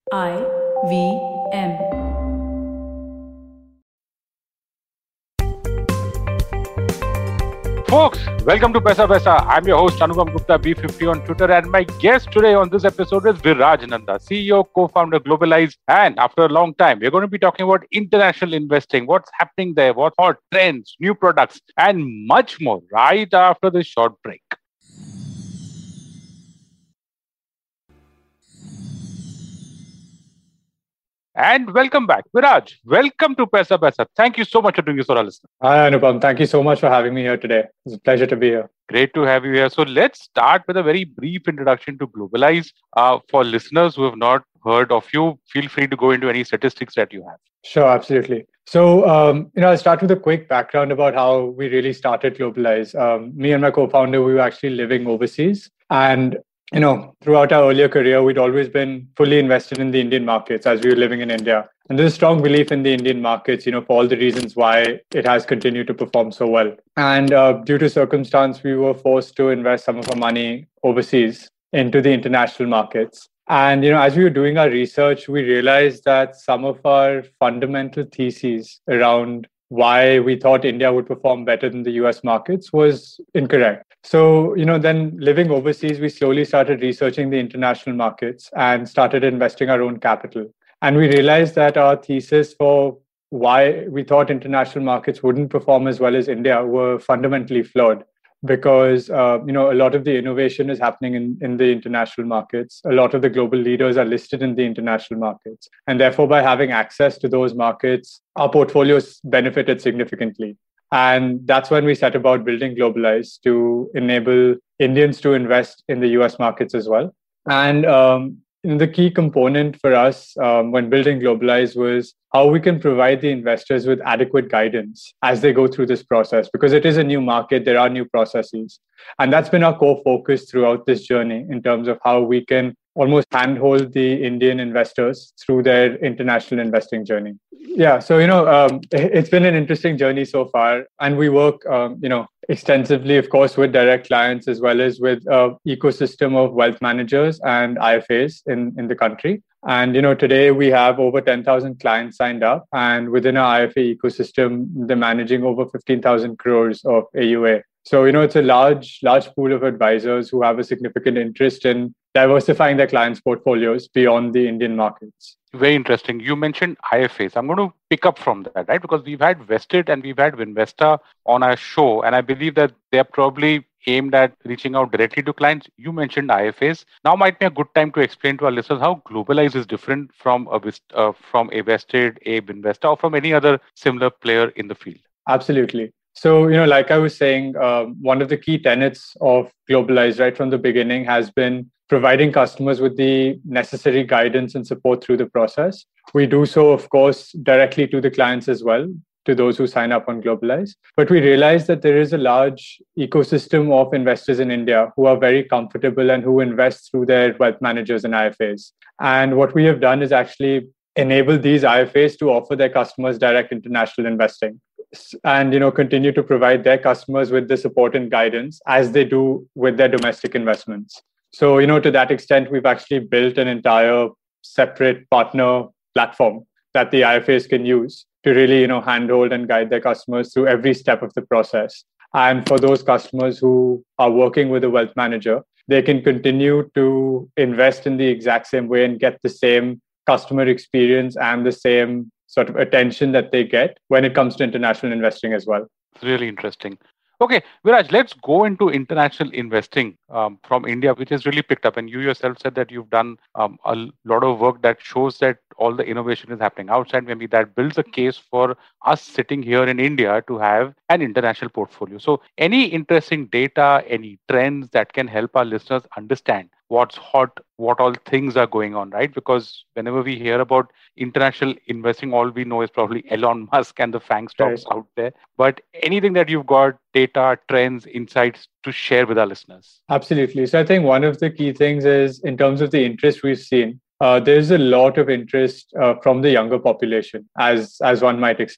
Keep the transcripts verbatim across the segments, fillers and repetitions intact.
I V M. Folks, welcome to Paisa Paisa. I'm your host Anupam Gupta, B fifty on Twitter, and my guest today on this episode is Viraj Nanda, C E O, co-founder, Globalize. And after a long time, we're going to be talking about international investing, what's happening there, what hot trends, new products, and much more right after this short break. And welcome back, Viraj. Welcome to Paisa Paisa. Thank you so much for doing this for our listeners. Hi, Anupam. Thank you so much for having me here today. It's a pleasure to be here. Great to have you here. So let's start with a very brief introduction to Globalize. Uh, for listeners who have not heard of you, feel free to go into any statistics that you have. Sure, absolutely. So, um, you know, I'll start with a quick background about how we really started Globalize. Um, me and my co-founder, we were actually living overseas. And you know, throughout our earlier career, we'd always been fully invested in the Indian markets as we were living in India. And there's a strong belief in the Indian markets, you know, for all the reasons why it has continued to perform so well. And uh, due to circumstance, we were forced to invest some of our money overseas into the international markets. And, you know, as we were doing our research, we realized that some of our fundamental theses around why we thought India would perform better than the U S markets was incorrect. So, you know, then living overseas, we slowly started researching the international markets and started investing our own capital. And we realized that our thesis for why we thought international markets wouldn't perform as well as India were fundamentally flawed. Because, uh, you know, a lot of the innovation is happening in, in the international markets. A lot of the global leaders are listed in the international markets. And therefore, by having access to those markets, our portfolios benefited significantly. And that's when we set about building Globalize to enable Indians to invest in the U S markets as well. And um, the key component for us um, when building Globalize was how we can provide the investors with adequate guidance as they go through this process, because it is a new market, there are new processes. And that's been our core focus throughout this journey in terms of how we can almost handhold the Indian investors through their international investing journey. Yeah, so, you know, um, it's been an interesting journey so far. And we work, um, you know, extensively, of course, with direct clients as well as with an ecosystem of wealth managers and I F As in, in the country. And, you know, today we have over ten thousand clients signed up, and within our I F A ecosystem, they're managing over fifteen thousand crores of A U A. So, you know, it's a large, large pool of advisors who have a significant interest in diversifying their clients' portfolios beyond the Indian markets. Very interesting. You mentioned I F As. I'm going to pick up from that, right? Because we've had Vested and we've had Vinvesta on our show, and I believe that they're probably aimed at reaching out directly to clients. You mentioned I F As. Now might be a good time to explain to our listeners how Globalize is different from a uh, from a Vested, a Vinvesta, or from any other similar player in the field. Absolutely. So, you know, like I was saying, um, one of the key tenets of Globalize right from the beginning has been providing customers with the necessary guidance and support through the process. We do so, of course, directly to the clients as well, to those who sign up on Globalize. But we realize that there is a large ecosystem of investors in India who are very comfortable and who invest through their wealth managers and I F As. And what we have done is actually enable these I F As to offer their customers direct international investing, and, you know, continue to provide their customers with the support and guidance as they do with their domestic investments. So, you know, to that extent, we've actually built an entire separate partner platform that the I F As can use to really, you know, handhold and guide their customers through every step of the process. And for those customers who are working with a wealth manager, they can continue to invest in the exact same way and get the same customer experience and the same sort of attention that they get when it comes to international investing as well. It's really interesting. Okay, Viraj, let's go into international investing um, from India, which has really picked up. And you yourself said that you've done um, a lot of work that shows that all the innovation is happening outside. Maybe that builds a case for us sitting here in India to have an international portfolio. So any interesting data, any trends that can help our listeners understand what's hot, what all things are going on, right? Because whenever we hear about international investing, all we know is probably Elon Musk and the FANG stocks right out there. But anything that you've got, data, trends, insights to share with our listeners? Absolutely. So I think one of the key things is in terms of the interest we've seen, uh, there's a lot of interest uh, from the younger population, as as one might expect.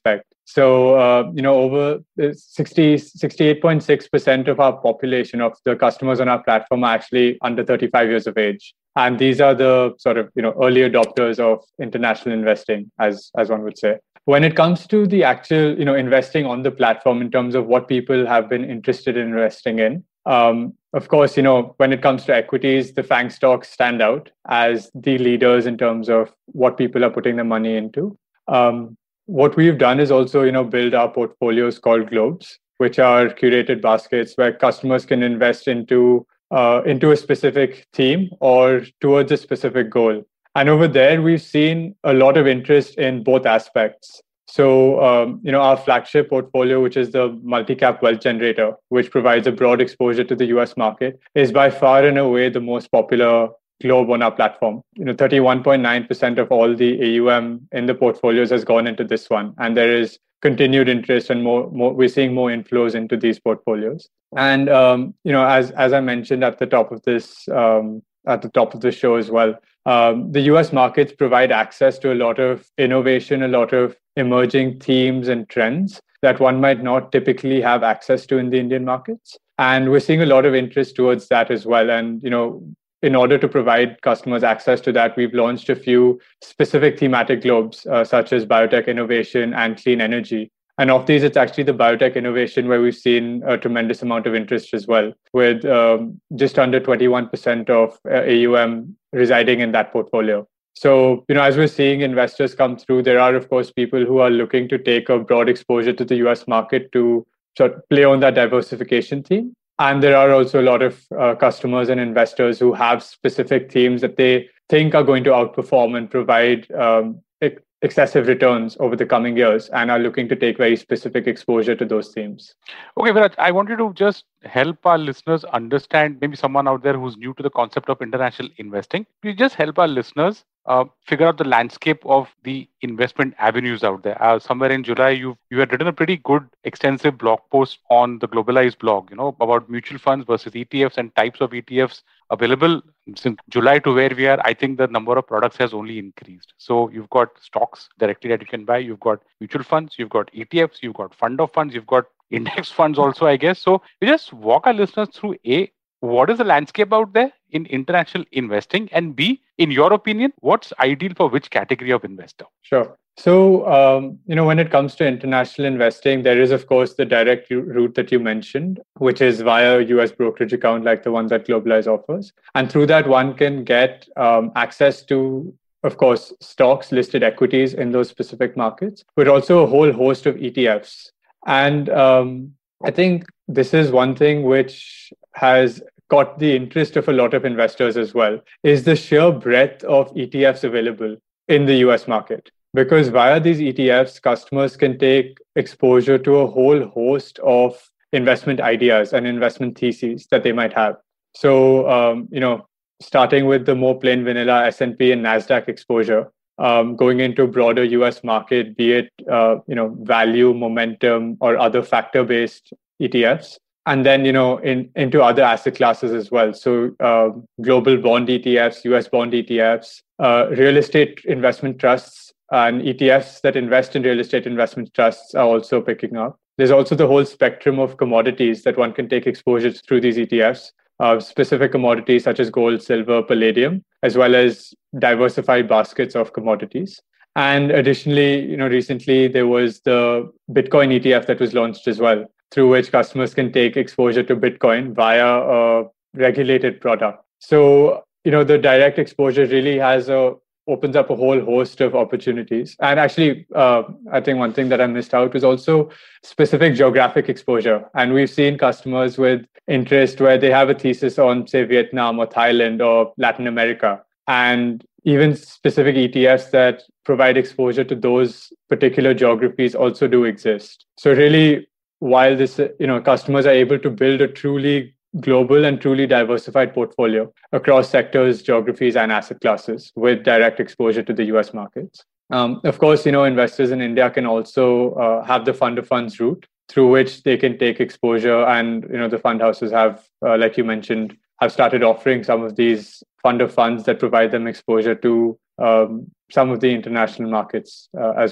So, uh, you know, over sixty, sixty-eight point six percent of our population of the customers on our platform are actually under thirty-five years of age. And these are the sort of, you know, early adopters of international investing, as, as one would say. When it comes to the actual, you know, investing on the platform in terms of what people have been interested in investing in, um, of course, you know, when it comes to equities, the FANG stocks stand out as the leaders in terms of what people are putting their money into. Um, What we've done is also, you know, build our portfolios called globes, which are curated baskets where customers can invest into uh, into a specific theme or towards a specific goal. And over there, we've seen a lot of interest in both aspects. So, um, you know, our flagship portfolio, which is the multi-cap wealth generator, which provides a broad exposure to the U S market, is by far and away the most popular globe on our platform. You know, thirty-one point nine percent of all the A U M in the portfolios has gone into this one. And there is continued interest and more, more we're seeing more inflows into these portfolios. And, um, you know, as, as I mentioned at the top of this, um, at the top of the show as well, um, the U S markets provide access to a lot of innovation, a lot of emerging themes and trends that one might not typically have access to in the Indian markets. And we're seeing a lot of interest towards that as well. And, you know, in order to provide customers access to that, we've launched a few specific thematic globes, uh, such as biotech innovation and clean energy. And of these, it's actually the biotech innovation where we've seen a tremendous amount of interest as well, with um, just under twenty-one percent of uh, A U M residing in that portfolio. So, you know, as we're seeing investors come through, there are, of course, people who are looking to take a broad exposure to the U S market to sort of play on that diversification theme. And there are also a lot of uh, customers and investors who have specific themes that they think are going to outperform and provide um, ex- excessive returns over the coming years and are looking to take very specific exposure to those themes. Okay, Viraj, I wanted to just help our listeners understand, maybe someone out there who's new to the concept of international investing. You just help our listeners uh, figure out the landscape of the investment avenues out there. Uh, somewhere in July, you you had written a pretty good, extensive blog post on the Globalize blog, you know, about mutual funds versus E T Fs and types of E T Fs available. Since July to where we are, I think the number of products has only increased. So you've got stocks directly that you can buy. You've got mutual funds. You've got E T Fs. You've got fund of funds. You've got index funds also, I guess. So we just walk our listeners through A, what is the landscape out there in international investing? And B, in your opinion, what's ideal for which category of investor? Sure. So, um, you know, when it comes to international investing, there is, of course, the direct route that you mentioned, which is via a U S brokerage account like the one that Globalize offers. And through that, one can get um, access to, of course, stocks, listed equities in those specific markets, but also a whole host of E T Fs. And um, I think this is one thing which has got the interest of a lot of investors as well, is the sheer breadth of E T Fs available in the U S market. Because via these E T Fs, customers can take exposure to a whole host of investment ideas and investment theses that they might have. So, um, you know, starting with the more plain vanilla S and P and NASDAQ exposure, um, going into a broader U S market, be it, uh, you know, value, momentum, or other factor-based E T Fs. And then, you know, in, into other asset classes as well. So uh, global bond E T Fs, U S bond E T Fs, uh, real estate investment trusts, and E T Fs that invest in real estate investment trusts are also picking up. There's also the whole spectrum of commodities that one can take exposure through these E T Fs, uh, specific commodities such as gold, silver, palladium, as well as diversified baskets of commodities. And additionally, you know, recently there was the Bitcoin E T F that was launched as well, through which customers can take exposure to Bitcoin via a regulated product. So, you know, the direct exposure really has a opens up a whole host of opportunities. And actually, uh, I think one thing that I missed out was also specific geographic exposure. And we've seen customers with interest where they have a thesis on, say, Vietnam or Thailand or Latin America, and even specific E T Fs that provide exposure to those particular geographies also do exist. So really, while this, you know, customers are able to build a truly global and truly diversified portfolio across sectors, geographies, and asset classes with direct exposure to the U S markets. Um, of course, you know, investors in India can also uh, have the fund of funds route through which they can take exposure. And, you know, the fund houses have, uh, like you mentioned, have started offering some of these fund of funds that provide them exposure to um, some of the international markets uh, as well.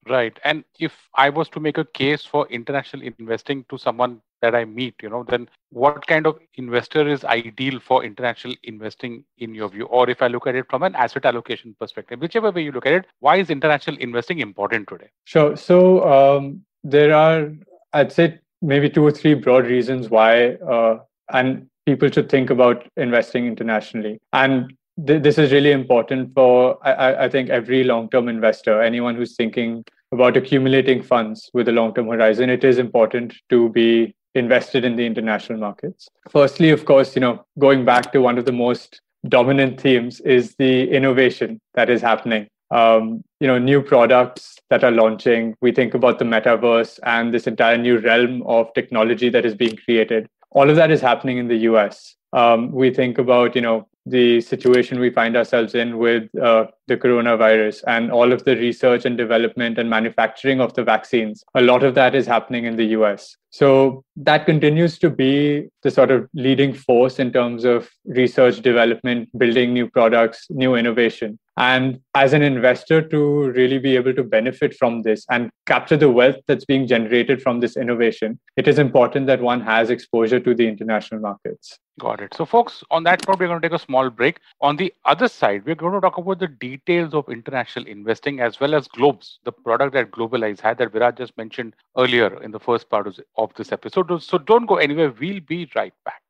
Right. And if I was to make a case for international investing to someone that I meet, you know, then what kind of investor is ideal for international investing in your view? Or if I look at it from an asset allocation perspective, whichever way you look at it, why is international investing important today? Sure. So um, there are, I'd say, maybe two or three broad reasons why, uh, and people should think about investing internationally. And th- this is really important for, I, I think, every long-term investor, anyone who's thinking about accumulating funds with a long-term horizon. It is important to be invested in the international markets. Firstly, of course, you know, going back to one of the most dominant themes is the innovation that is happening. Um, you know, new products that are launching. We think about the metaverse and this entire new realm of technology that is being created. All of that is happening in the U S. Um, we think about, you know, the situation we find ourselves in with uh, the coronavirus and all of the research and development and manufacturing of the vaccines. A lot of that is happening in the U S. So that continues to be the sort of leading force in terms of research, development, building new products, new innovation. And as an investor, to really be able to benefit from this and capture the wealth that's being generated from this innovation, it is important that one has exposure to the international markets. Got it. So, folks, on that note, we're going to take a small break. On the other side, we're going to talk about the details of international investing as well as Globes, the product that Globalize had that Viraj just mentioned earlier in the first part of this episode. So, don't go anywhere. We'll be right back.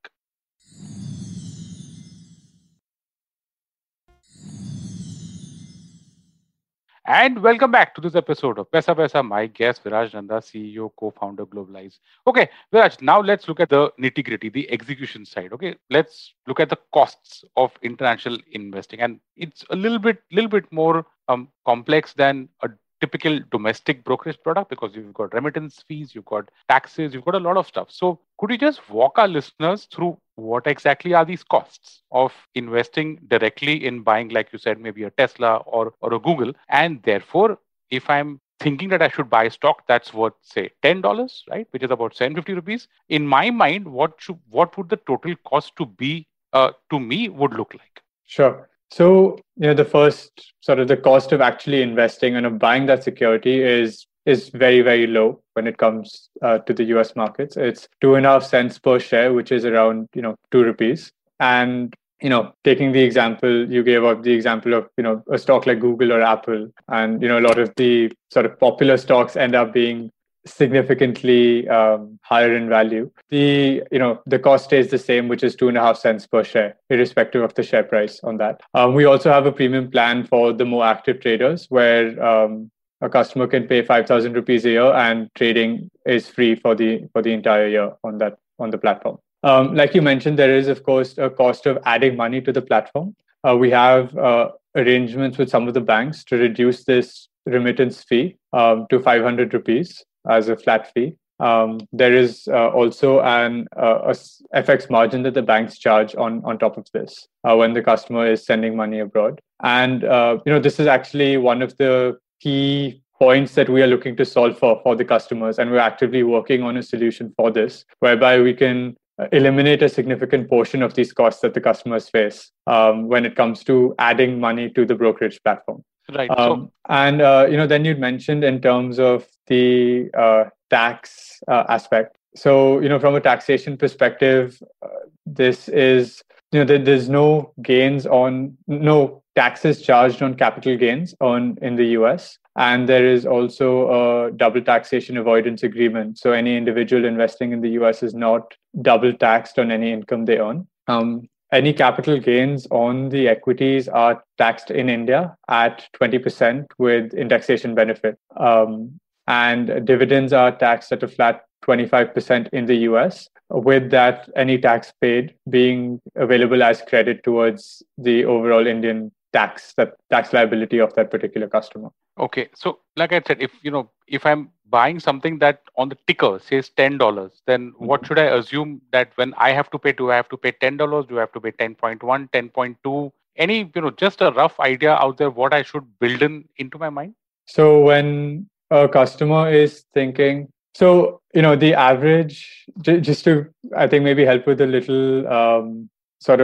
And welcome back to this episode of Paisa Vaisa. My guest, Viraj Nanda, C E O, co-founder, Globalize. Okay, Viraj, now let's look at the nitty-gritty, the execution side. Okay, let's look at the costs of international investing. And it's a little bit, little bit more um, complex than a typical domestic brokerage product because you've got remittance fees, you've got taxes, you've got a lot of stuff. So could you just walk our listeners through what exactly are these costs of investing directly in buying, like you said, maybe a Tesla or, or a Google? And therefore, if I'm thinking that I should buy a stock that's worth, say, ten dollars, right, which is about seven hundred fifty rupees, in my mind, what should, what would the total cost to be uh, to me would look like? Sure. So, you know, the first sort of the cost of actually investing and of buying that security is is very, very low when it comes uh, to the U S markets. It's two and a half cents per share, which is around, you know, two rupees. And, you know, taking the example, you gave up the example of, you know, a stock like Google or Apple. And, you know, a lot of the sort of popular stocks end up being significantly um, higher in value. The you know the cost stays the same, which is two and a half cents per share, irrespective of the share price on that. Um, we also have a premium plan for the more active traders, where um, a customer can pay five thousand rupees a year, and trading is free for the for the entire year on that on the platform. Um, like you mentioned, there is of course a cost of adding money to the platform. Uh, we have uh, arrangements with some of the banks to reduce this remittance fee um, to five hundred rupees. As a flat fee. Um, there is uh, also an uh, a F X margin that the banks charge on, on top of this uh, when the customer is sending money abroad. And uh, you know this is actually one of the key points that we are looking to solve for for the customers, and we're actively working on a solution for this, whereby we can eliminate a significant portion of these costs that the customers face um, when it comes to adding money to the brokerage platform. Right. Um, so, and uh, you know, then you'd mentioned in terms of the uh, tax uh, aspect. So you know, from a taxation perspective, uh, this is you know, there, there's no gains on no taxes charged on capital gains on in the U S, and there is also a double taxation avoidance agreement. So any individual investing in the U S is not double taxed on any income they earn. Um, Any capital gains on the equities are taxed in India at twenty percent with indexation benefit. Um, and dividends are taxed at a flat twenty-five percent in the U S, with that any tax paid being available as credit towards the overall Indian tax, that tax liability of that particular customer. Okay. So like I said, if you know, if I'm buying something that on the ticker says ten dollars, then mm-hmm. what should I assume that when I have to pay, do I have to pay ten dollars? Do I have to pay ten point one, ten point two? Any, you know, just a rough idea out there what I should build in into my mind? So when a customer is thinking, so, you know, the average, j- just to, I think maybe help with a little um, sort of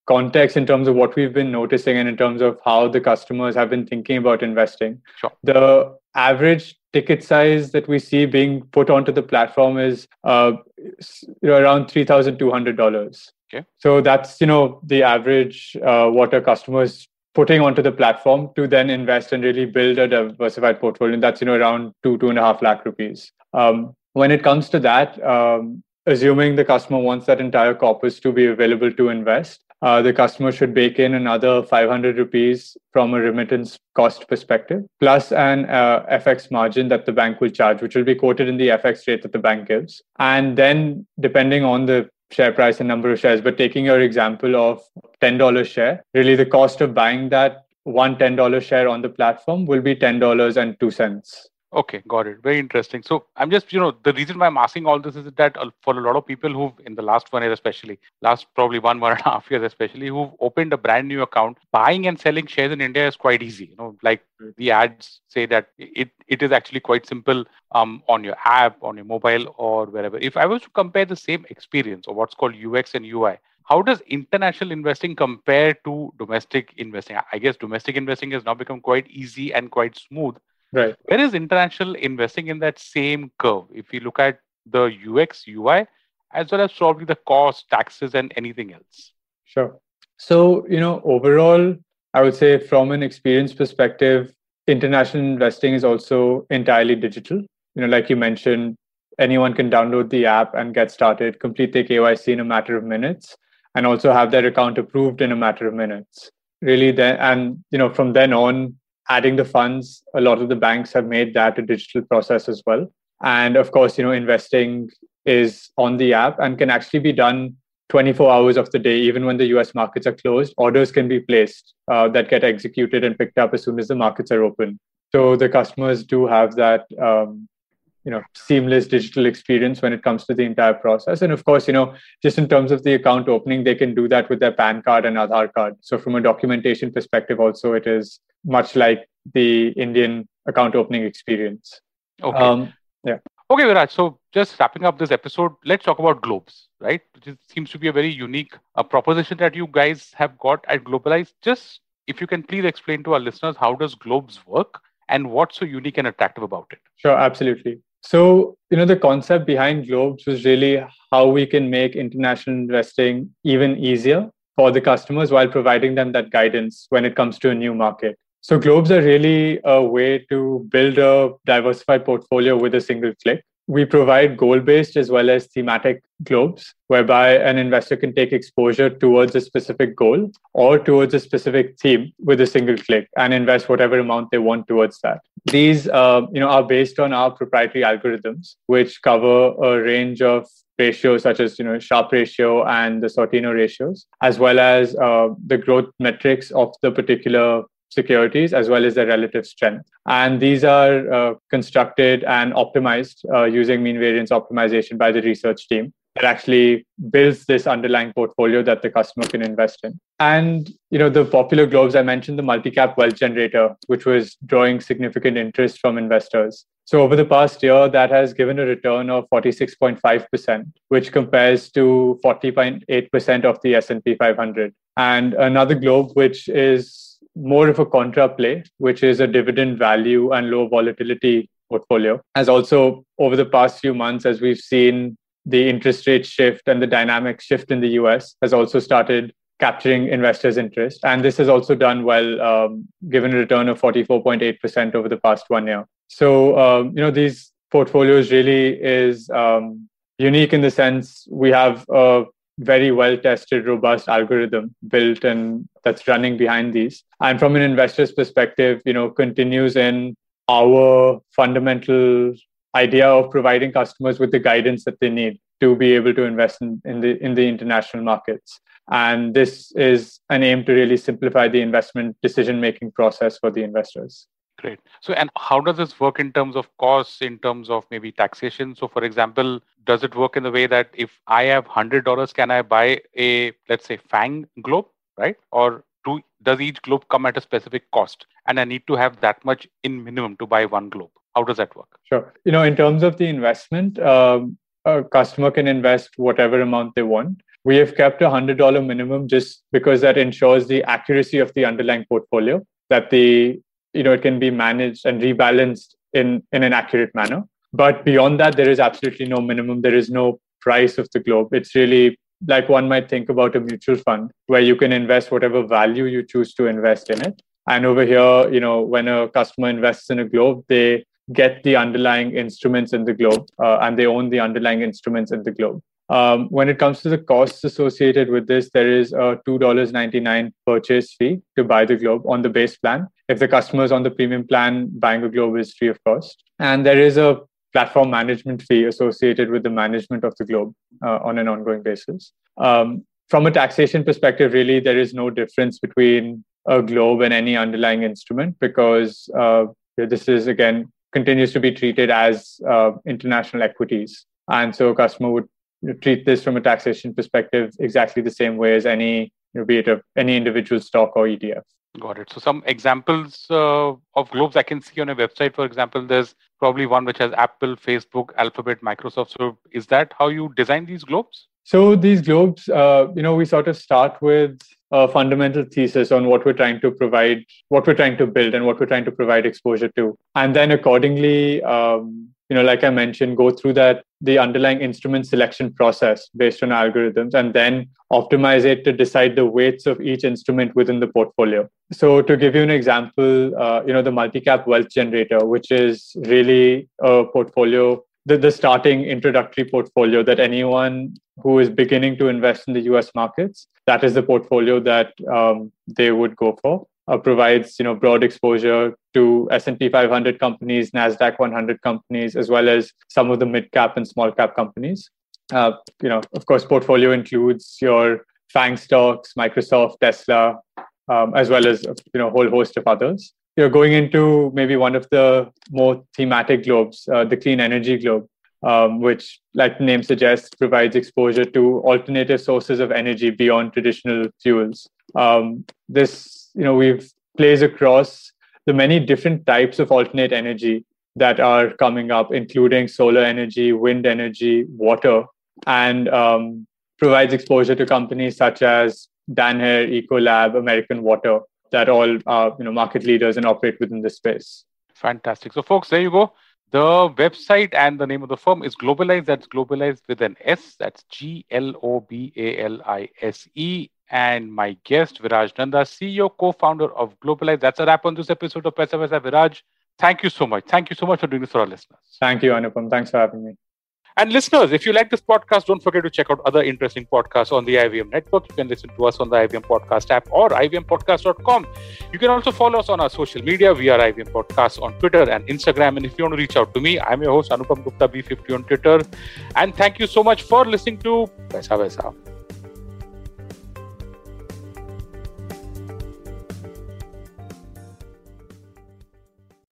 context in terms of what we've been noticing and in terms of how the customers have been thinking about investing. Sure. The average ticket size that we see being put onto the platform is uh, you know, around three thousand two hundred dollars. Okay. So that's, you know, the average uh, what a customer is putting onto the platform to then invest and really build a diversified portfolio. And that's, you know, around two, two and a half lakh rupees. Um, when it comes to that, um, assuming the customer wants that entire corpus to be available to invest, Uh, the customer should bake in another five hundred rupees from a remittance cost perspective, plus an uh, F X margin that the bank will charge, which will be quoted in the F X rate that the bank gives. And then, depending on the share price and number of shares, but taking your example of ten dollars share, really the cost of buying that one ten dollars share on the platform will be ten dollars and two cents. Okay, got it. Very interesting. So I'm just, you know, the reason why I'm asking all this is that for a lot of people who've, in the last one year especially, last probably one, one and a half years especially, who've opened a brand new account, buying and selling shares in India is quite easy. You know, like the ads say that it, it is actually quite simple um, on your app, on your mobile or wherever. If I was to compare the same experience or what's called U X and U I, how does international investing compare to domestic investing? I guess domestic investing has now become quite easy and quite smooth. Right. Where is international investing in that same curve? If you look at the U X, U I, as well as probably the cost, taxes, and anything else. Sure. So, you know, overall, I would say from an experience perspective, international investing is also entirely digital. You know, like you mentioned, anyone can download the app and get started, complete their K Y C in a matter of minutes, and also have their account approved in a matter of minutes. Really, then, and you know, from then on, adding the funds, a lot of the banks have made that a digital process as well. And of course, you know, investing is on the app and can actually be done twenty-four hours of the day, even when the U S markets are closed. Orders can be placed uh, that get executed and picked up as soon as the markets are open. So the customers do have that, um, you know, seamless digital experience when it comes to the entire process. And of course, you know, just in terms of the account opening, they can do that with their PAN card and Aadhaar card. So from a documentation perspective, also, it is much like the Indian account opening experience. Okay. Um, yeah. Okay, Viraj. So just wrapping up this episode, let's talk about Globes, right? Which is, seems to be a very unique uh, proposition that you guys have got at Globalize. Just if you can please explain to our listeners, how does Globes work and what's so unique and attractive about it? Sure, absolutely. So, you know, the concept behind Globes was really how we can make international investing even easier for the customers while providing them that guidance when it comes to a new market. So Globes are really a way to build a diversified portfolio with a single click. We provide goal-based as well as thematic globes, whereby an investor can take exposure towards a specific goal or towards a specific theme with a single click and invest whatever amount they want towards that. These uh, you know, are based on our proprietary algorithms, which cover a range of ratios such as, you know, Sharpe ratio and the Sortino ratios, as well as uh, the growth metrics of the particular securities, as well as their relative strength. And these are uh, constructed and optimized uh, using mean variance optimization by the research team that actually builds this underlying portfolio that the customer can invest in. And, you know, the popular globes, I mentioned the multi-cap wealth generator, which was drawing significant interest from investors. So over the past year, that has given a return of forty-six point five percent, which compares to forty point eight percent of the S and P five hundred. And another globe, which is more of a contra play, which is a dividend value and low volatility portfolio, has also, over the past few months, as we've seen the interest rate shift and the dynamic shift in the U S, has also started capturing investors' interest. And this has also done well, um, given a return of forty-four point eight percent over the past one year. So, um, you know, these portfolios really is um, unique in the sense we have a very well-tested, robust algorithm built and that's running behind these. And from an investor's perspective, you know, continues in our fundamental idea of providing customers with the guidance that they need to be able to invest in, in the in the international markets. And this is an aim to really simplify the investment decision-making process for the investors. Great. So, and how does this work in terms of costs, in terms of maybe taxation? So, for example, does it work in the way that if I have one hundred dollars, can I buy a, let's say, FANG globe, right? Or do, does each globe come at a specific cost? And I need to have that much in minimum to buy one globe. How does that work? Sure. You know, in terms of the investment, um, a customer can invest whatever amount they want. We have kept a one hundred dollars minimum just because that ensures the accuracy of the underlying portfolio, that the, you know, it can be managed and rebalanced in, in an accurate manner. But beyond that, there is absolutely no minimum. There is no price of the globe. It's really like one might think about a mutual fund where you can invest whatever value you choose to invest in it. And over here, you know, when a customer invests in a globe, they get the underlying instruments in the globe uh, and they own the underlying instruments in the globe. Um, when it comes to the costs associated with this, there is a two dollars and ninety-nine cents purchase fee to buy the globe on the base plan. If the customer is on the premium plan, buying a globe is free of cost. And there is a platform management fee associated with the management of the globe uh, on an ongoing basis. Um, from a taxation perspective, really, there is no difference between a globe and any underlying instrument because uh, this is, again, continues to be treated as uh, international equities. And so a customer would treat this from a taxation perspective exactly the same way as any, you know, be it a, any individual stock or E T F. Got it. So some examples uh, of globes I can see on a website, for example, there's probably one which has Apple, Facebook, Alphabet, Microsoft. So is that how you design these globes? So these globes, uh, you know, we sort of start with a fundamental thesis on what we're trying to provide, what we're trying to build and what we're trying to provide exposure to. And then accordingly, um, you know, like I mentioned, go through that, the underlying instrument selection process based on algorithms, and then optimize it to decide the weights of each instrument within the portfolio. So to give you an example, uh, you know, the multi-cap wealth generator, which is really a portfolio, the, the starting introductory portfolio that anyone who is beginning to invest in the U S markets, that is the portfolio that um, they would go for. Uh, provides, you know, broad exposure to S and P five hundred companies, NASDAQ one hundred companies, as well as some of the mid-cap and small-cap companies. Uh, you know, of course, portfolio includes your FANG stocks, Microsoft, Tesla, um, as well as, you know, a whole host of others. You're going into maybe one of the more thematic globes, uh, the clean energy globe, um, which, like the name suggests, provides exposure to alternative sources of energy beyond traditional fuels. Um, this You know, we've plays across the many different types of alternate energy that are coming up, including solar energy, wind energy, water, and um, provides exposure to companies such as Danher, Ecolab, American Water, that all are, you know, market leaders and operate within this space. Fantastic. So, folks, there you go. The website and the name of the firm is Globalize. That's Globalize with an S. That's G L O B A L I S E. And my guest, Viraj Nanda, C E O, co-founder of Globalize. That's a wrap on this episode of Paisa Vaisa. Viraj, thank you so much. Thank you so much for doing this for our listeners. Thank you, Anupam. Thanks for having me. And listeners, if you like this podcast, don't forget to check out other interesting podcasts on the I V M network. You can listen to us on the I V M Podcast app or I V M podcast dot com. You can also follow us on our social media. We are I V M Podcasts on Twitter and Instagram. And if you want to reach out to me, I'm your host, Anupam Gupta B fifty on Twitter. And thank you so much for listening to Paisa Vaisa.